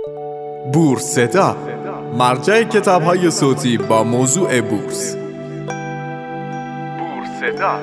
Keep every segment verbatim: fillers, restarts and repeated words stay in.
بورستا، مرجع کتاب‌های صوتی با موضوع بورس. بورستا.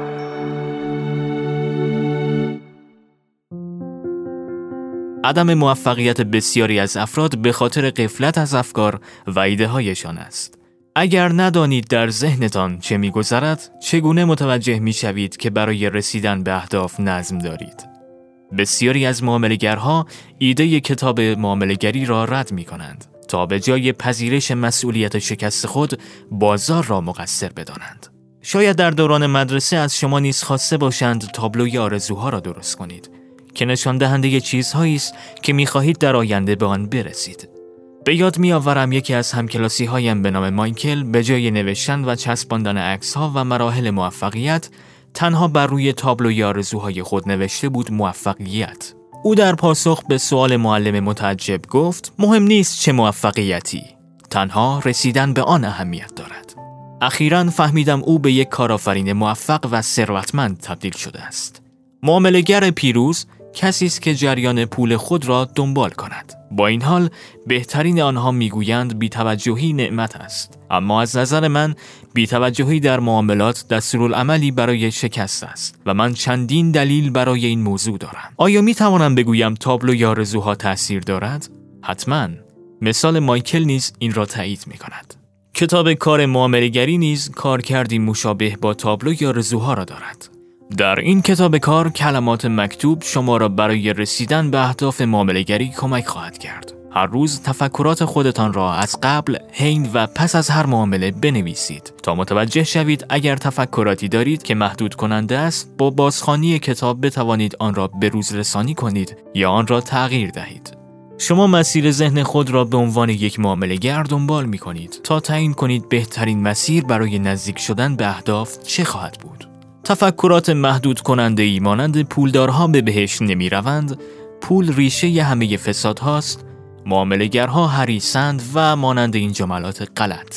عدم موفقیت بسیاری از افراد به خاطر غفلت از افکار و ایده‌هایشان است. اگر ندانید در ذهنتان چه می‌گذرد، چگونه متوجه می‌شوید که برای رسیدن به اهداف نظم دارید؟ بسیاری از معامله‌گرها ایده کتاب معامله‌گری را رد می‌کنند تا به جای پذیرش مسئولیت شکست خود بازار را مقصر بدانند. شاید در دوران مدرسه از شما نیز خواسته باشند تابلوی آرزوها را درست کنید که نشان دهنده چیزهایی است که می‌خواهید در آینده به آن برسید. به یاد می‌آورم یکی از همکلاسی‌هایم به نام مایکل به جای نوشتن و چسباندن عکس‌ها و مراحل موفقیت تنها بر روی تابلوی آرزوهای خود نوشته بود موفقیت. او در پاسخ به سوال معلم متعجب گفت مهم نیست چه موفقیتی، تنها رسیدن به آن اهمیت دارد. اخیراً فهمیدم او به یک کارآفرین موفق و ثروتمند تبدیل شده است. معامله‌گر پیروز کسی است که جریان پول خود را دنبال کند. با این حال بهترین آنها میگویند بی‌توجهی نعمت است، اما از نظر من بی‌توجهی در معاملات دستورالعملی برای شکست است و من چندین دلیل برای این موضوع دارم. آیا میتوانم بگویم تابلوی آرزوها تأثیر دارد؟ حتماً. مثال مایکل نیز این را تایید میکند. کتاب کار معامله‌گری نیز کارکردی مشابه با تابلوی آرزوها را دارد. در این کتاب کار کلمات مکتوب شما را برای رسیدن به اهداف معامله‌گری کمک خواهد کرد. هر روز تفکرات خودتان را از قبل، حین و پس از هر معامله بنویسید تا متوجه شوید اگر تفکراتی دارید که محدود کننده است، با بازخوانی کتاب بتوانید آن را به روز رسانی کنید یا آن را تغییر دهید. شما مسیر ذهن خود را به عنوان یک معامله‌گر دنبال می‌کنید تا تعیین کنید بهترین مسیر برای نزدیک شدن به اهداف چه خواهد بود. تفکرات محدود کننده ای مانند پولدارها به بهشت نمی روند، پول ریشه ی همه فساد هاست، معامله‌گرها حریصند و مانند این جملات غلط.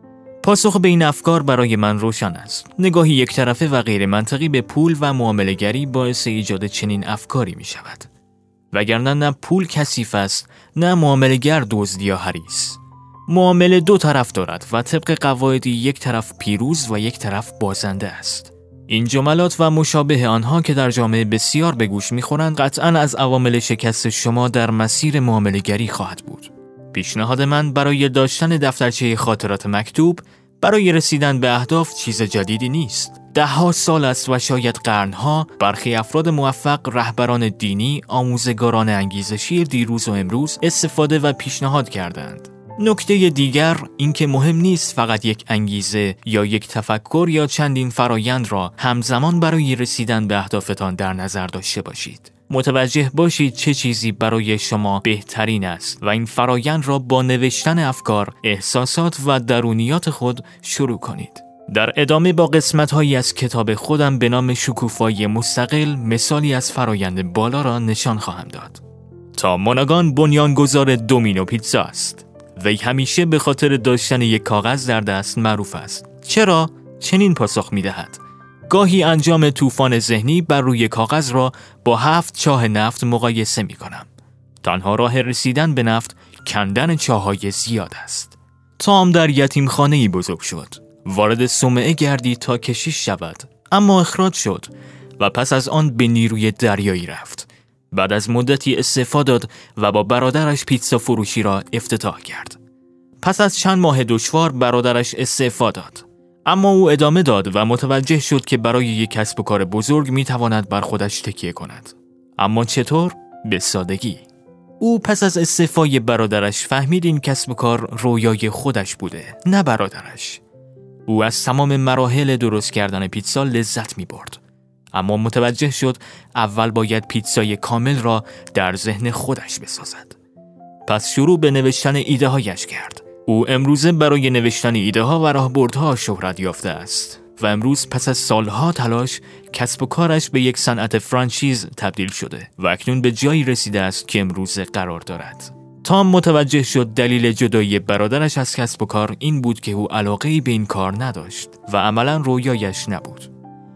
پاسخ به این افکار برای من روشن است. نگاهی یک طرفه و غیر منطقی به پول و معامله‌گری باعث ایجاد چنین افکاری می شود. وگرنه نه پول کثیف است، نه معامله‌گر دزد یا حریص. معامله دو طرف دارد و طبق قواعدی یک طرف پیروز و یک طرف بازنده است. این جملات و مشابه آنها که در جامعه بسیار به گوش می‌خورند قطعاً از عوامل شکست شما در مسیر معامله‌گری خواهد بود. پیشنهاد من برای داشتن دفترچه خاطرات مکتوب برای رسیدن به اهداف چیز جدیدی نیست. ده ها سال است و شاید قرنها برخی افراد موفق، رهبران دینی، آموزگاران انگیزشی دیروز و امروز استفاده و پیشنهاد کردند. نکته دیگر این که مهم نیست فقط یک انگیزه یا یک تفکر یا چندین فرایند را همزمان برای رسیدن به اهدافتان در نظر داشته باشید. متوجه باشید چه چیزی برای شما بهترین است و این فرایند را با نوشتن افکار، احساسات و درونیات خود شروع کنید. در ادامه با قسمت‌هایی از کتاب خودم به نام شکوفایی مستقل مثالی از فرایند بالا را نشان خواهم داد. تا موناگان بنیانگذار دومینو پیتزا است. وی همیشه به خاطر داشتن یک کاغذ در دست معروف است. چرا؟ چنین پاسخ می دهد. گاهی انجام طوفان ذهنی بر روی کاغذ را با هفت چاه نفت مقایسه می کنم. تنها راه رسیدن به نفت کندن چاه‌های زیاد است. تام در یتیمخانه‌ای بزرگ شد. وارد صومعه گردید تا کشیش شود، اما اخراج شد و پس از آن به نیروی دریایی رفت. بعد از مدتی استعفا داد و با برادرش پیتزا فروشی را افتتاح کرد. پس از چند ماه دشوار برادرش استعفا داد. اما او ادامه داد و متوجه شد که برای یک کسب و کار بزرگ میتواند بر خودش تکیه کند. اما چطور؟ به سادگی. او پس از استعفای برادرش فهمید این کسب و کار رویای خودش بوده، نه برادرش. او از تمام مراحل درست کردن پیتزا لذت می برد. اما متوجه شد اول باید پیتزای کامل را در ذهن خودش بسازد. پس شروع به نوشتن ایده هایش کرد. او امروزه برای نوشتن ایده ها و راهبردها شهرت یافته است و امروز پس از سالها تلاش کسب و کارش به یک صنعت فرانچیز تبدیل شده و اکنون به جایی رسیده است که امروزه قرار دارد. تام متوجه شد دلیل جدایی برادرش از کسب و کار این بود که او علاقه‌ای به این کار نداشت و عملاً رویایش نبود.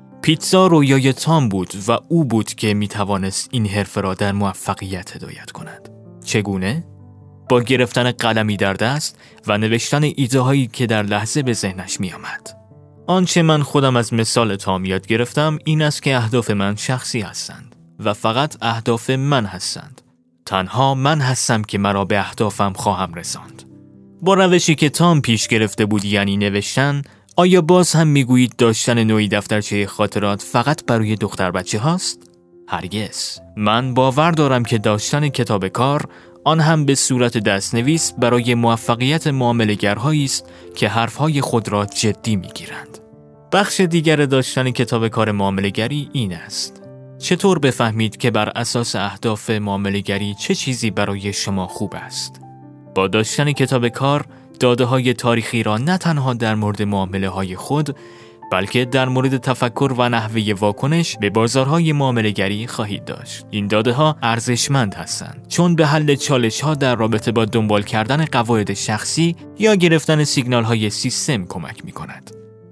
پیتزا رویای تام بود و او بود که می توانست این حرفه را در موفقیت هدایت کند. چگونه؟ با گرفتن قلمی در دست و نوشتن ایده هایی که در لحظه به ذهنش می آمد. آنچه من خودم از مثال تام یاد گرفتم این است که اهداف من شخصی هستند و فقط اهداف من هستند. تنها من هستم که مرا به اهدافم خواهم رساند. با روشی که تام پیش گرفته بود، یعنی نوشتن، آیا باز هم میگویید داشتن نوعی دفترچه خاطرات فقط برای دختر بچه هاست؟ هرگز. من باور دارم که داشتن کتاب کار، آن هم به صورت دستنویس، برای موفقیت معامله‌گرهایی است که حرفهای خود را جدی میگیرند. بخش دیگر داشتن کتاب کار معامله‌گری این است: چطور بفهمید که بر اساس اهداف معامله‌گری چه چیزی برای شما خوب است؟ با داشتن کتاب کار، داده‌های تاریخی را نه تنها در مورد معامله‌های خود، بلکه در مورد تفکر و نحوه واکنش به بازارهای معامله‌گری خواهید داشت. این داده‌ها ارزشمند هستند چون به حل چالش‌ها در رابطه با دنبال کردن قواعد شخصی یا گرفتن سیگنال‌های سیستم کمک می‌کند.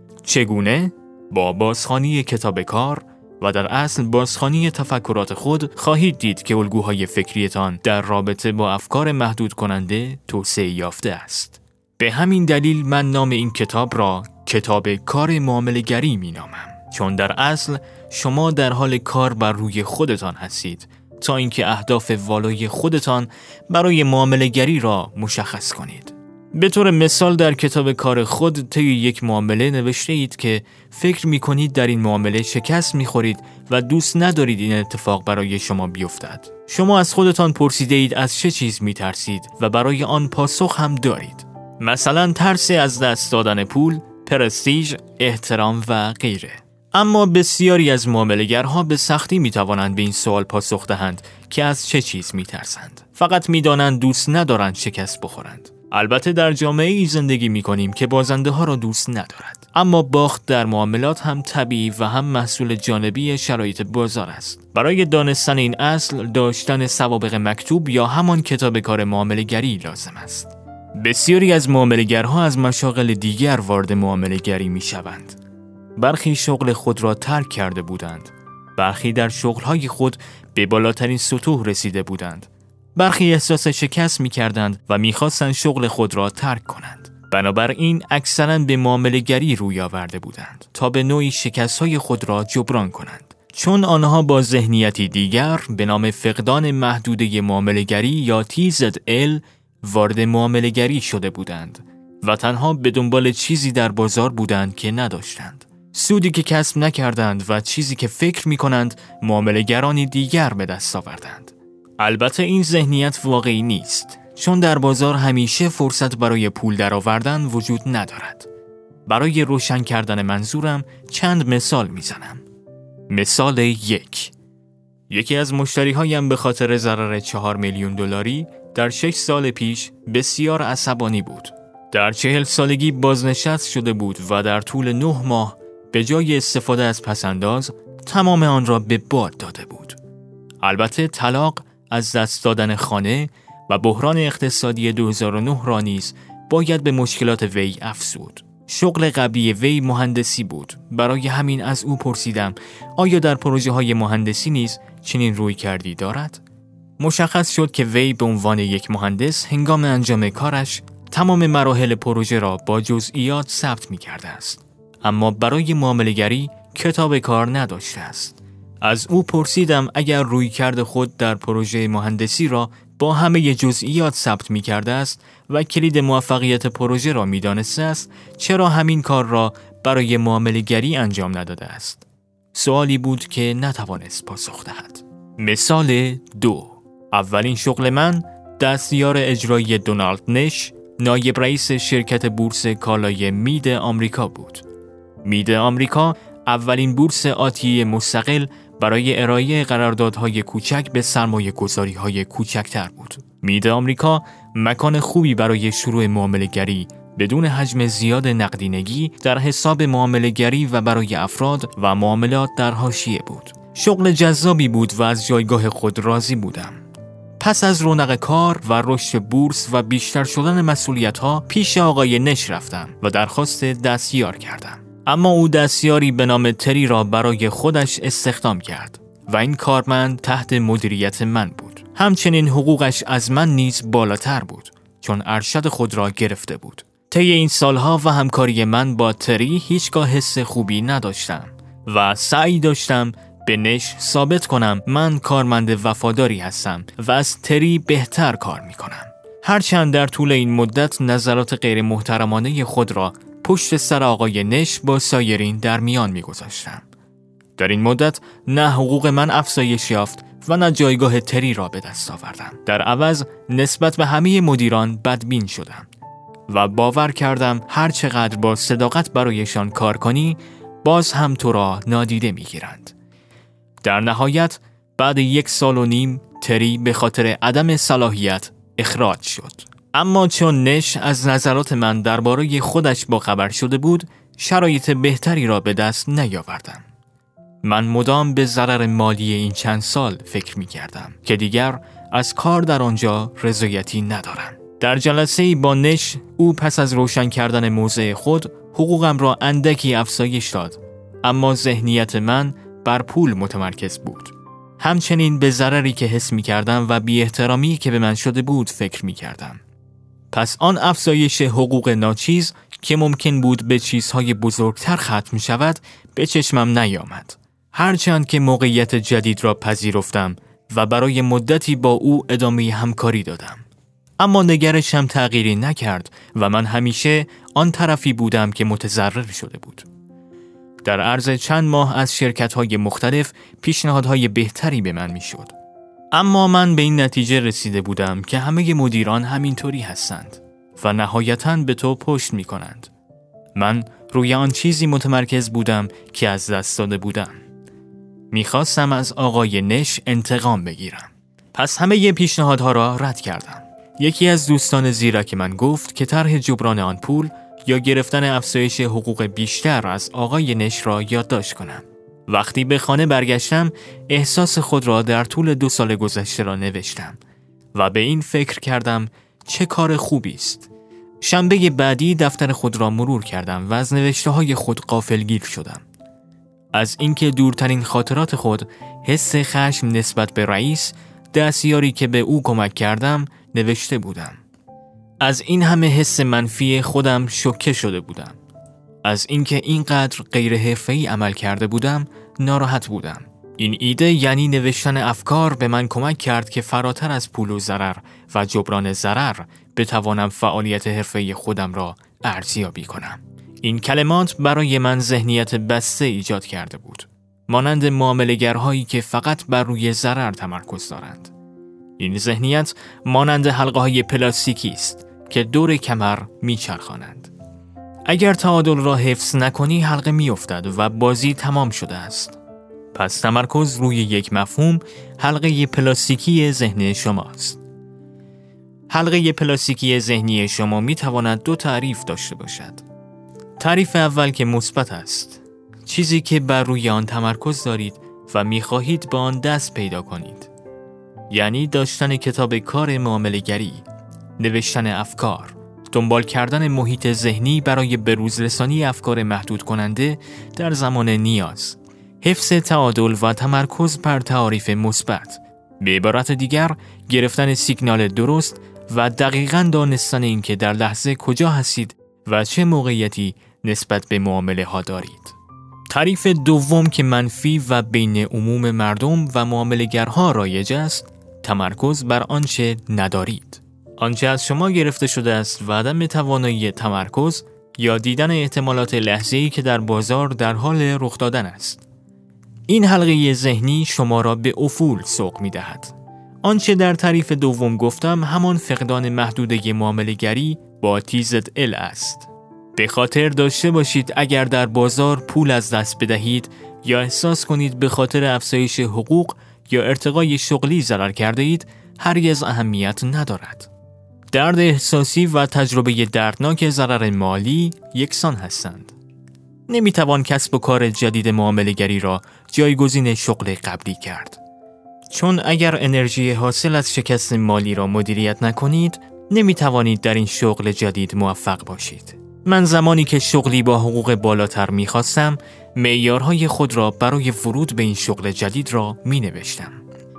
چگونه؟ با بازخوانی کتاب کار و در اصل بازخوانی تفکرات خود خواهید دید که الگوهای فکریتان در رابطه با افکار محدود کننده توسعه یافته است. به همین دلیل من نام این کتاب را کتاب کار معامله‌گری می نامم، چون در اصل شما در حال کار بر روی خودتان هستید تا اینکه اهداف والای خودتان برای معامله‌گری را مشخص کنید. به طور مثال در کتاب کار خود طی یک معامله نوشته اید که فکر می کنید در این معامله شکست می خورید و دوست ندارید این اتفاق برای شما بیفتد. شما از خودتان پرسیده اید از چه چیز می ترسید و برای آن پاسخ هم دارید. مثلا ترس از دست دادن پول، پرستیژ، احترام و غیره. اما بسیاری از معامله‌گرها به سختی می توانند به این سوال پاسخ دهند که از چه چیز می ترسند. فقط می دانند دوست ندارند شکست بخورند. البته در جامعه‌ای زندگی می‌کنیم که بازنده ها را دوست ندارد. اما باخت در معاملات هم طبیعی و هم محصول جانبی شرایط بازار است. برای دانستن این اصل، داشتن سوابق مکتوب یا همان کتاب کار معامله‌گری لازم است. بسیاری از معامله‌گرها از مشاغل دیگر وارد معامله‌گری می‌شوند. برخی شغل خود را ترک کرده بودند. برخی در شغل‌های خود به بالاترین سطوح رسیده بودند. برخی احساس شکست می کردند و می خواستند شغل خود را ترک کنند. بنابراین اکثراً به معامله‌گری روی آورده بودند تا به نوعی شکست‌های خود را جبران کنند. چون آنها با ذهنیتی دیگر به نام فقدان محدوده معامله‌گری یا تی زد ال وارد معامله‌گری شده بودند و تنها به دنبال چیزی در بازار بودند که نداشتند. سودی که کسب نکردند و چیزی که فکر می کنند معامله‌گرانی دیگر به دست آوردند. البته این ذهنیت واقعی نیست، چون در بازار همیشه فرصت برای پول درآوردن وجود ندارد. برای روشن کردن منظورم چند مثال میزنم. مثال یک: یکی از مشتری‌هایم به خاطر ضرر چهار میلیون دلاری در شش سال پیش بسیار عصبانی بود. در چهل سالگی بازنشست شده بود و در طول نه ماه به جای استفاده از پسنداز تمام آن را به باد داده بود. البته طلاق، از دست دادن خانه و بحران اقتصادی دو هزار و نه را نیز باید به مشکلات وی افزود. شغل قبلی وی مهندسی بود. برای همین از او پرسیدم آیا در پروژه های مهندسی نیز چنین روی کردی دارد؟ مشخص شد که وی به عنوان یک مهندس هنگام انجام کارش تمام مراحل پروژه را با جزئیات ثبت می کرده است. اما برای معامله‌گری کتاب کار نداشته است. از او پرسیدم اگر رویکرد خود در پروژه مهندسی را با همه جزئیات ثبت می کرده است و کلید موفقیت پروژه را می دانسته است، چرا همین کار را برای معامله‌گری انجام نداده است؟ سوالی بود که نتوانست پاسخ دهد. مثال دو: اولین شغل من دستیار اجرایی دونالد نش، نایب رئیس شرکت بورس کالای مید آمریکا بود. مید آمریکا اولین بورس آتی مستقل برای ارائه قراردادهای کوچک به سرمایه گذاری‌های کوچکتر بود. مید آمریکا مکان خوبی برای شروع معامله‌گری بدون حجم زیاد نقدینگی در حساب معامله‌گری و برای افراد و معاملات در حاشیه بود. شغل جذابی بود و از جایگاه خود راضی بودم. پس از رونق کار و رشد بورس و بیشتر شدن مسئولیت‌ها پیش آقای نش رفتم و درخواست دستیار کردم. اما او دستیاری به نام تری را برای خودش استخدام کرد و این کارمند تحت مدیریت من بود. همچنین حقوقش از من نیز بالاتر بود، چون ارشد خود را گرفته بود. طی این سالها و همکاری من با تری هیچگاه حس خوبی نداشتم و سعی داشتم به نش ثابت کنم من کارمند وفاداری هستم و از تری بهتر کار میکنم. هرچند در طول این مدت نظرات غیر محترمانه خود را پشت سر آقای نش با سایرین در میان میگذاشتم. در این مدت نه حقوق من افزایش یافت و نه جایگاه تری را به دست آوردم. در عوض نسبت به همه مدیران بدبین شدم و باور کردم هر چقدر با صداقت برایشان کار کنی باز هم تو را نادیده میگیرند. در نهایت بعد یک سال و نیم تری به خاطر عدم صلاحیت اخراج شد. اما چون نش از نظرات من درباره خودش با خبر شده بود، شرایط بهتری را به دست نیاوردم. من مدام به ضرر مالی این چند سال فکر می کردم که دیگر از کار در آنجا رضایتی ندارم. در جلسه‌ای با نش او پس از روشن کردن موضع خود حقوقم را اندکی افزایش داد، اما ذهنیت من بر پول متمرکز بود. همچنین به ضرری که حس می کردم و بی احترامی که به من شده بود فکر می کردم. پس آن افزایش حقوق ناچیز که ممکن بود به چیزهای بزرگتر ختم شود به چشمم نیامد. هرچند که موقعیت جدید را پذیرفتم و برای مدتی با او ادامه همکاری دادم، اما نگرشم تغییری نکرد و من همیشه آن طرفی بودم که متضرر شده بود. در عرض چند ماه از شرکت‌های مختلف پیشنهادهای بهتری به من میشد، اما من به این نتیجه رسیده بودم که همه مدیران همینطوری هستند و نهایتاً به تو پشت میکنند. من روی آن چیزی متمرکز بودم که از دست داده بودم. میخواستم از آقای نش انتقام بگیرم. پس همه پیشنهادها را رد کردم. یکی از دوستان زیرک من گفت که طرح جبران آن پول یا گرفتن افزایش حقوق بیشتر از آقای نش را یادداشت کنم. وقتی به خانه برگشتم احساس خود را در طول دو سال گذشته را نوشتم و به این فکر کردم چه کار خوبی است. شنبه بعدی دفتر خود را مرور کردم و از نوشته های خود غافلگیر شدم. از اینکه دورترین خاطرات خود حس خشم نسبت به رئیس، دستیاری که به او کمک کردم، نوشته بودم. از این همه حس منفی خودم شوکه شده بودم. از اینکه اینقدر غیر حرفه‌ای عمل کرده بودم ناراحت بودم. این ایده یعنی نوشتن افکار به من کمک کرد که فراتر از پول و ضرر و جبران ضرر بتوانم فعالیت حرفه‌ای خودم را ارزیابی کنم. این کلمات برای من ذهنیت بسته ایجاد کرده بود، مانند معامله‌گرهایی که فقط بر روی ضرر تمرکز دارند. این ذهنیت مانند حلقه‌های پلاستیکی است که دور کمر میچرخانند. اگر تعادل را حفظ نکنی حلقه میافتد و بازی تمام شده است. پس تمرکز روی یک مفهوم حلقه پلاستیکی ذهن شماست. حلقه پلاستیکی ذهنی شما میتواند دو تعریف داشته باشد. تعریف اول که مثبت است، چیزی که بر روی آن تمرکز دارید و میخواهید با آن دست پیدا کنید. یعنی داشتن کتاب کار معامله‌گری، نوشتن افکار، دنبال کردن محیط ذهنی برای بروز رسانی افکار محدود کننده در زمان نیاز، حفظ تعادل و تمرکز بر تعاریف مثبت. به عبارت دیگر، گرفتن سیگنال درست و دقیقاً دانستن اینکه در لحظه کجا هستید و چه موقعیتی نسبت به معامله ها دارید. تعریف دوم که منفی و بین عموم مردم و معامله‌گرها رایج است، تمرکز بر آنچه ندارید. آنچه از شما گرفته شده است و عدم توانایی تمرکز یا دیدن احتمالات لحظه‌ای که در بازار در حال رخ دادن است. این حلقه ذهنی شما را به افول سوق می‌دهد. آنچه در تعریف دوم گفتم همان فقدان محدوده معامله‌گری با تی زد ال است. به خاطر داشته باشید اگر در بازار پول از دست بدهید یا احساس کنید به خاطر افزایش حقوق یا ارتقای شغلی ضرر کرده اید، هرگز اهمیت ندارد. درد احساسی و تجربه دردناک ضرر مالی یکسان هستند. نمیتوان کسب و کار جدید معامله‌گری را جایگزین شغل قبلی کرد. چون اگر انرژی حاصل از شکست مالی را مدیریت نکنید، نمیتوانید در این شغل جدید موفق باشید. من زمانی که شغلی با حقوق بالاتر میخواستم، معیارهای خود را برای ورود به این شغل جدید را مینوشتم.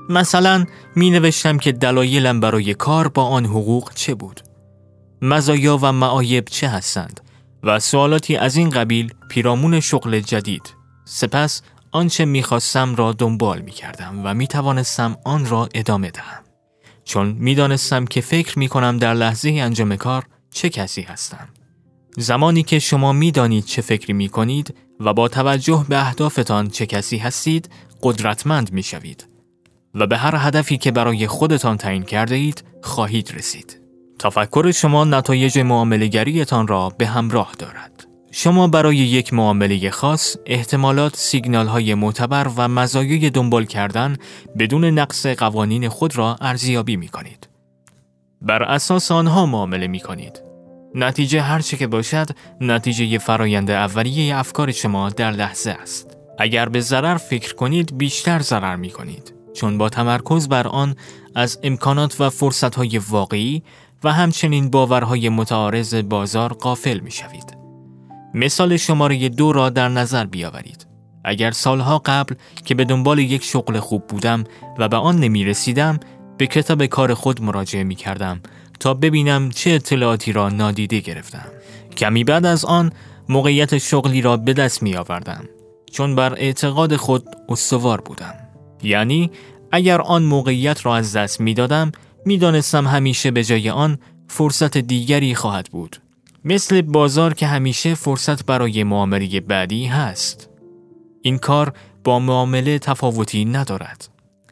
مثلا می نوشتم که دلایلم برای کار با آن حقوق چه بود؟ مزایا و معایب چه هستند؟ و سوالاتی از این قبیل پیرامون شغل جدید. سپس آنچه می خواستم را دنبال می کردم و می توانستم آن را ادامه دهم. چون می دانستم که فکر می کنم در لحظه انجام کار چه کسی هستم. زمانی که شما می دانید چه فکری می کنید و با توجه به اهدافتان چه کسی هستید، قدرتمند می شوید و به هر هدفی که برای خودتان تعیین کرده اید خواهید رسید. تفکر شما نتایج معامله‌گری‌تان را به همراه دارد. شما برای یک معامله خاص احتمالات، سیگنال‌های معتبر و مزایای دنبال کردن بدون نقص قوانین خود را ارزیابی می‌کنید. بر اساس آنها معامله می‌کنید. نتیجه هر چه که باشد، نتیجه فرایند اولیه افکار شما در لحظه است. اگر به ضرر فکر کنید، بیشتر ضرر می‌کنید، چون با تمرکز بر آن از امکانات و فرصت‌های واقعی و همچنین باورهای متعارض بازار غافل می‌شوید. مثال شماره دو را در نظر بیاورید. اگر سالها قبل که به دنبال یک شغل خوب بودم و به آن نمی رسیدم، به کتاب کار خود مراجعه می کردم تا ببینم چه اطلاعاتی را نادیده گرفتم. کمی بعد از آن موقعیت شغلی را به دست می آوردم، چون بر اعتقاد خود استوار بودم. یعنی اگر آن موقعیت را از دست می دادم، می دانستم همیشه به جای آن فرصت دیگری خواهد بود. مثل بازار که همیشه فرصت برای معامله بعدی هست. این کار با معامله تفاوتی ندارد.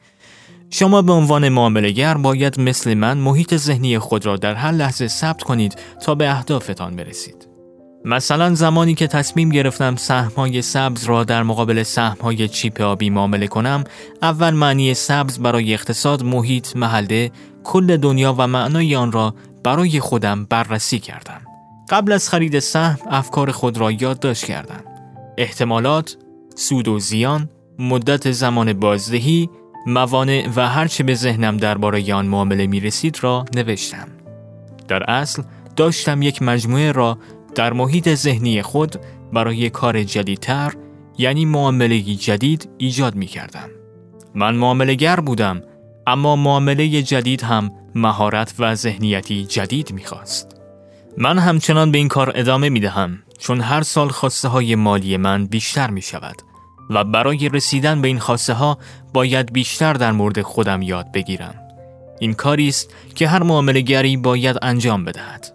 شما به عنوان معامله‌گر باید مثل من محیط ذهنی خود را در هر لحظه ثبت کنید تا به اهدافتان برسید. مثلا زمانی که تصمیم گرفتم سهم‌های سبز را در مقابل سهم‌های چیپ آبی معامله کنم، اول معنی سبز برای اقتصاد، محیط، محله، کل دنیا و معنای آن را برای خودم بررسی کردم. قبل از خرید سهم افکار خود را یادداشت کردم. احتمالات، سود و زیان، مدت زمان بازدهی، موانع و هر چه به ذهنم درباره آن معامله می رسید را نوشتم. در اصل داشتم یک مجموعه را در محیط ذهنی خود برای کار جدیدتر، یعنی معامله جدید، ایجاد می کردم. من معامله‌گر بودم، اما معامله جدید هم مهارت و ذهنیتی جدید می خواست. من همچنان به این کار ادامه می دهم، چون هر سال خواسته های مالی من بیشتر می شود و برای رسیدن به این خواسته ها باید بیشتر در مورد خودم یاد بگیرم. این کاری است که هر معامله‌گری باید انجام بدهد.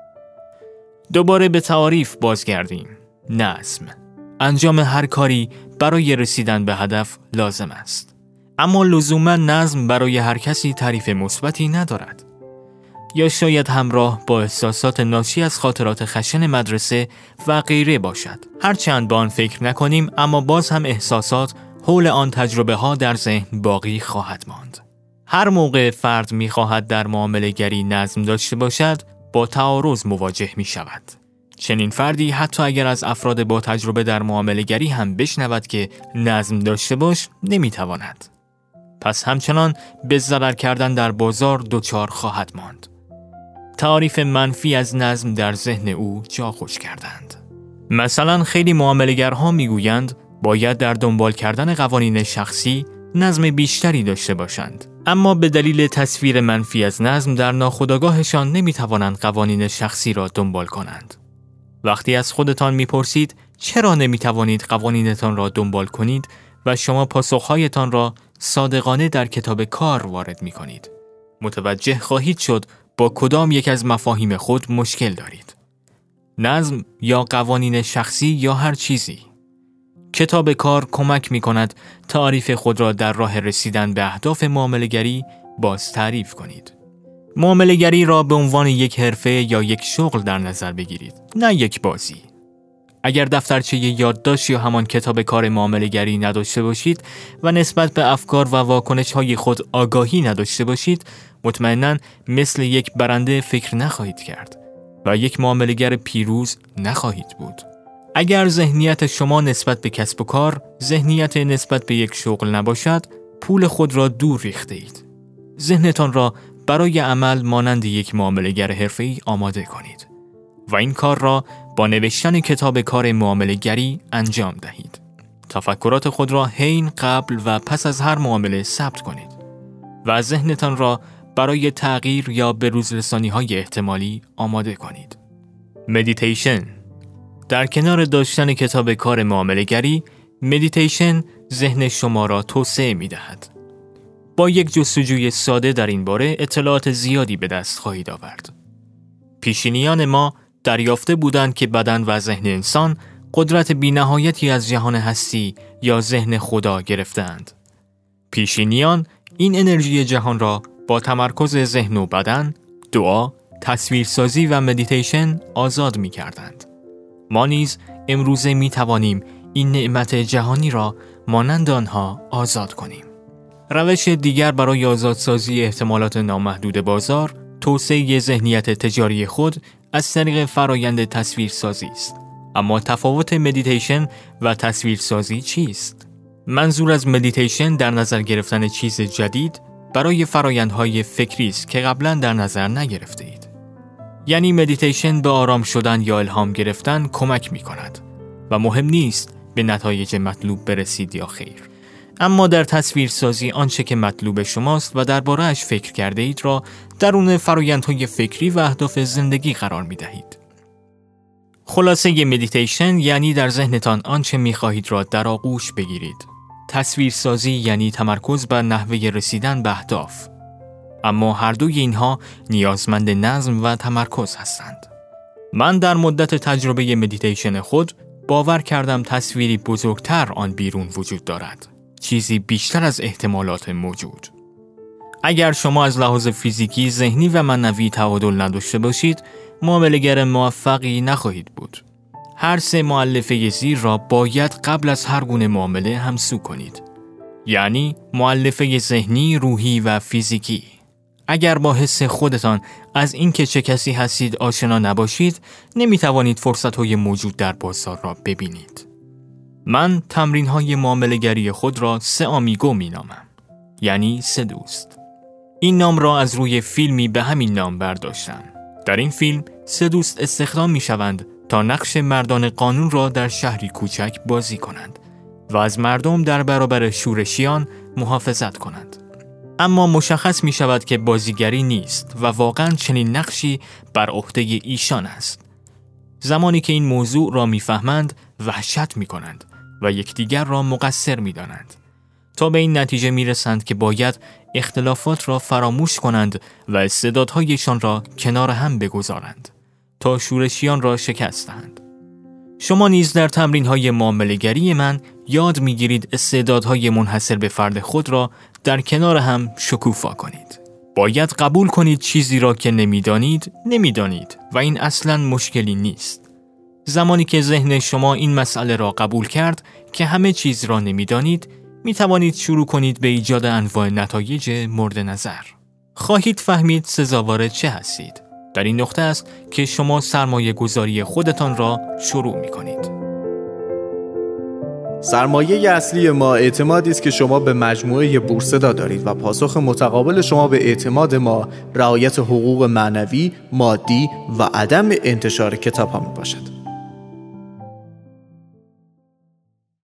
دوباره به تعاریف بازگردیم. نظم. انجام هر کاری برای رسیدن به هدف لازم است. اما لزوما نظم برای هر کسی تعریف مثبتی ندارد. یا شاید همراه با احساسات ناشی از خاطرات خشن مدرسه و غیره باشد. هرچند با آن فکر نکنیم، اما باز هم احساسات حول آن تجربه ها در ذهن باقی خواهد ماند. هر موقع فرد می خواهد در معامله گری نظم داشته باشد، با تعارض مواجه می شود. چنین فردی حتی اگر از افراد با تجربه در معامله گری هم بشنود که نظم داشته باش، نمی تواند. پس همچنان به ضرر کردن در بازار دچار خواهد ماند. تعریف منفی از نظم در ذهن او جا خوش کردند. مثلا خیلی معامله‌گرها میگویند باید در دنبال کردن قوانین شخصی نظم بیشتری داشته باشند، اما به دلیل تصویر منفی از نظم در ناخودآگاهشان نمیتوانند قوانین شخصی را دنبال کنند. وقتی از خودتان میپرسید چرا نمیتوانید قوانینتان را دنبال کنید و شما پاسخهایتان را صادقانه در کتاب کار وارد میکنید، متوجه خواهید شد با کدام یک از مفاهیم خود مشکل دارید. نظم یا قوانین شخصی یا هر چیزی. کتاب کار کمک می کند تعریف خود را در راه رسیدن به اهداف معامله‌گری باز تعریف کنید. معامله‌گری را به عنوان یک حرفه یا یک شغل در نظر بگیرید، نه یک بازی. اگر دفترچه یادداشت یا همان کتاب کار معامله‌گری نداشته باشید و نسبت به افکار و واکنش‌های خود آگاهی نداشته باشید، مطمئناً مثل یک برنده فکر نخواهید کرد و یک معامله‌گر پیروز نخواهید بود. اگر ذهنیت شما نسبت به کسب و کار، ذهنیت نسبت به یک شغل نباشد، پول خود را دور ریخته اید. ذهنتان را برای عمل مانند یک معامله‌گر حرفه‌ای آماده کنید و این کار را با نوشتن کتاب کار معامله‌گری انجام دهید. تفکرات خود را حین، قبل و پس از هر معامله ثبت کنید. و ذهنتان را برای تغییر یا بروزرسانی‌های احتمالی آماده کنید. مدیتیشن. در کنار داشتن کتاب کار معامله‌گری، مدیتیشن ذهن شما را توسعه می‌دهد. با یک جستجوی ساده در این باره اطلاعات زیادی به دست خواهید آورد. پیشینیان ما دریافته بودند که بدن و ذهن انسان قدرت بی‌نهایتی از جهان هستی یا ذهن خدا گرفتند. پیشینیان این انرژی جهان را با تمرکز ذهن و بدن، دعا، تصویرسازی و مدیتیشن آزاد می کردند. ما نیز امروزه می توانیم این نعمت جهانی را مانند آنها آزاد کنیم. روش دیگر برای آزادسازی احتمالات نامحدود بازار، توسعه ذهنیت تجاری خود از طریق فرایند تصویرسازی است. اما تفاوت مدیتیشن و تصویرسازی چیست؟ منظور از مدیتیشن در نظر گرفتن چیز جدید برای فرایندهای فکری است که قبلا در نظر نگرفته اید. یعنی مدیتیشن به آرام شدن یا الهام گرفتن کمک می کند و مهم نیست به نتایج مطلوب برسید یا خیر. اما در تصویرسازی آنچه که مطلوب شماست و درباره‌اش فکر کرده اید را درون فرآیندهای فکری و اهداف زندگی قرار می دهید. خلاصه مدیتیشن یعنی در ذهنتان آنچه می خواهید را در آغوش بگیرید. تصویرسازی یعنی تمرکز بر نحوه رسیدن به اهداف. اما هر دوی اینها نیازمند نظم و تمرکز هستند. من در مدت تجربه مدیتیشن خود باور کردم تصویری بزرگتر آن بیرون وجود دارد. چیزی بیشتر از احتمالات موجود. اگر شما از لحاظ فیزیکی، ذهنی و معنوی تعادل نداشته باشید، معامله‌گر موفقی نخواهید بود. هر سه مؤلفه زیر را باید قبل از هر گونه معامله همسو کنید. یعنی مؤلفه ذهنی، روحی و فیزیکی. اگر با حس خودتان از اینکه چه کسی هستید آشنا نباشید، نمیتوانید فرصت‌های موجود در بازار را ببینید. من تمرین‌های معامله‌گری خود را سه آمیگو می‌نامم. یعنی سه دوست. این نام را از روی فیلمی به همین نام برداشتم. در این فیلم سه دوست استخدام می‌شوند تا نقش مردان قانون را در شهری کوچک بازی کنند و از مردم در برابر شورشیان محافظت کنند. اما مشخص می شود که بازیگری نیست و واقعاً چنین نقشی بر عهده ایشان است. زمانی که این موضوع را می فهمند وحشت می کنند و یکدیگر را مقصر می دانند. تا به این نتیجه می رسند که باید اختلافات را فراموش کنند و استعدادهایشان را کنار هم بگذارند تا شورشیان را شکست دهند. شما نیز در تمرین‌های معامله‌گری من یاد می‌گیرید استعدادهای منحصر به فرد خود را در کنار هم شکوفا کنید. باید قبول کنید چیزی را که نمی‌دانید، نمی‌دانید و این اصلاً مشکلی نیست. زمانی که ذهن شما این مسئله را قبول کرد که همه چیز را نمی‌دانید، می‌توانید شروع کنید به ایجاد انواع نتایج مورد نظر. خواهید فهمید سزاوار چه هستید. در این نقطه است که شما سرمایه گذاری خودتان را شروع می کنید. سرمایه اصلی ما اعتمادی است که شما به مجموعه بورسدا دارید و پاسخ متقابل شما به اعتماد ما رعایت حقوق معنوی، مادی و عدم انتشار کتاب ها می باشد.